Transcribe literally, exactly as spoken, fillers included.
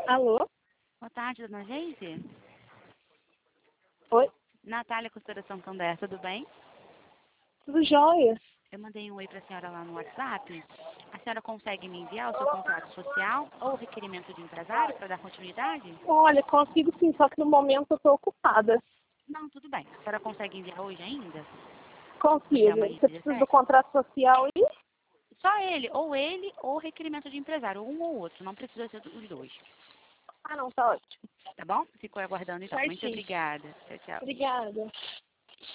Alô? Boa tarde, dona Geise. Oi? Natália Costura Santander, tudo bem? Tudo jóia? Eu mandei um oi para a senhora lá no WhatsApp. A senhora consegue me enviar o seu contrato social ou requerimento de empresário para dar continuidade? Olha, consigo sim, só que no momento eu estou ocupada. Não, tudo bem. A senhora consegue enviar hoje ainda? Até Consigo. amanhã, Você precisa do dezessete? contrato social e... Só ele, ou ele, ou requerimento de empresário, um ou outro. Não precisa ser os dois. Ah, não, tá ótimo. Tá bom? Fico aguardando então. Muito Certinho. obrigada. Tchau, tchau. Obrigada.